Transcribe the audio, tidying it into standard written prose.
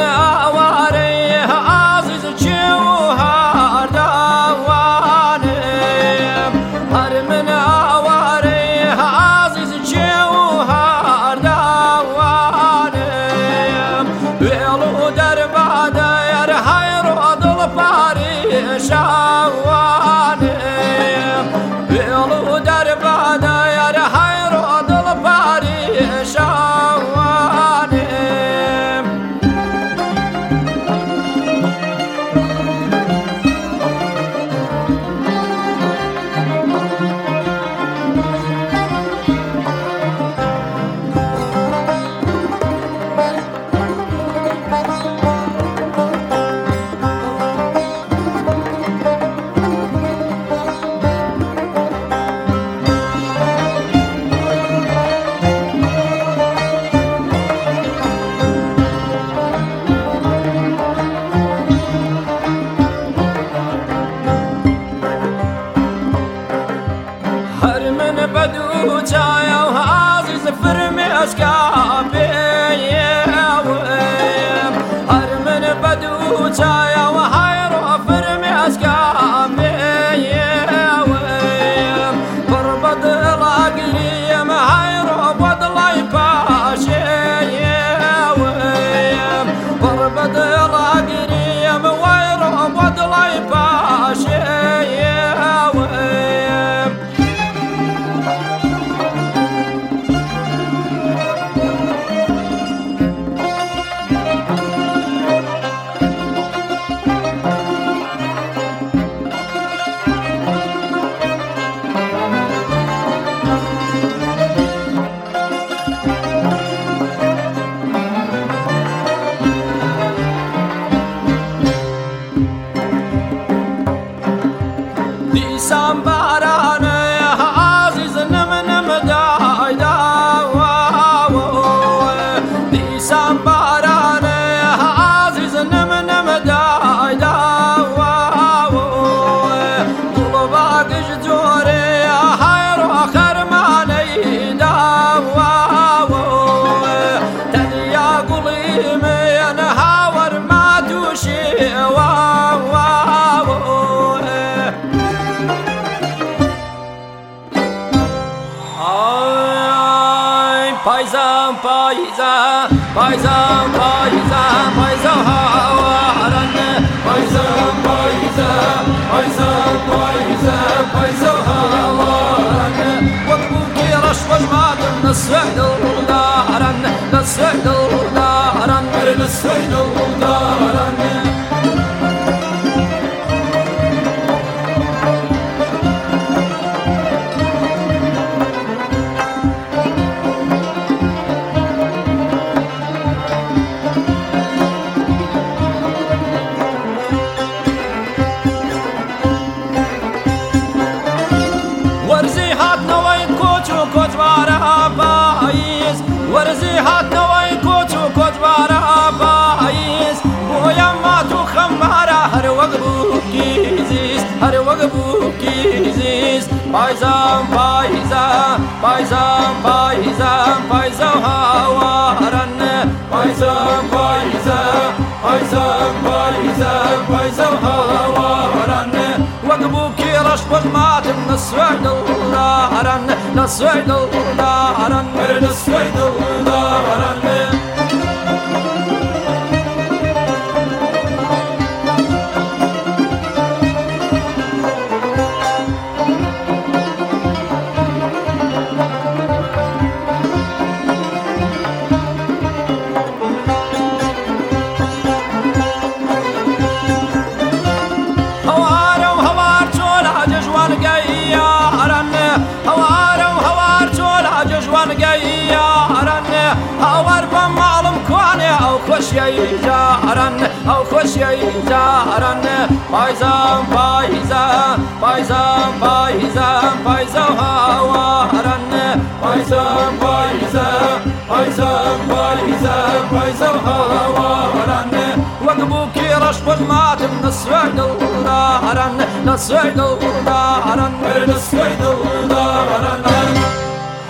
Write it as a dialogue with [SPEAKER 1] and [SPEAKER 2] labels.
[SPEAKER 1] ئاوارەی ئازیز چێ و هەرداوانم هەر من ئاوارەی ئازیز چێ و هەرداوانم وێڵ و دەربادەیەر هەیڕۆ دڵ پاریشاوانم وێڵ و دەربادەیەر هەیڕۆ دڵ پاریشاوانم بدو چایا و عزیز فرمێسکە پێیەوەم هەر من بدو چایا و هەیڕۆ فرمێسکە پێیەوەم پڕ بە دڵاگریم هەیڕۆ بۆ دڵی پاشێیەوەم پڕ بە دڵاگریم وەیڕۆ بۆ دڵی پاشێیەوەم دیسان بارانە عزیز نەمنم دایداوە دیسان بارانە عزیز نەمنم دایداوە دڵ باگژ جۆرێ هەیڕۆ خەرمانەی داوە تەنیا گوڵی من هاوەرما تووشێوە پایزم پایزم پایزم پایزم پایزم هاوارن پایزم پایزم پایزم پایزم پایزم هاوارن وەکبووکی ڕەش بەژمادم لەسوێ دڵدارن لەسوێ دڵدارن لەسوێ دڵدارن وەرزی هاتنەوەی کۆچ و کۆچوارە پاییز وەرزی هاتنەوەی کۆچ و کۆچوارە پاییز بۆیە مات و خەمارە هەر وەک بووکی زیست هەر وەک بووکی زیست پایزەم پایزەم پایزەم پایزەم پایزەم هاوارن پایزەم پایزەم پایزەم پایزەم پایزەم هاوارن وەک بووکی ڕەش بەژماتم لەسوێ دڵدارن لەسوێ دڵدارن لەسوێ دڵدارن هاوار بە ماڵم کوانێ ئەو خۆشیەی جارن ئەو خۆشیەی جارن پایزەم پایزەم پایزەم پایزەم پایزەم هاوارن پایزەم پایزەم پایزەم پایزەم پایزەم هاوارن وەک بووکی ڕەش بەژماتم لەسوێ دڵدارن لەسوێ دڵدارن لەسوێ دڵدارن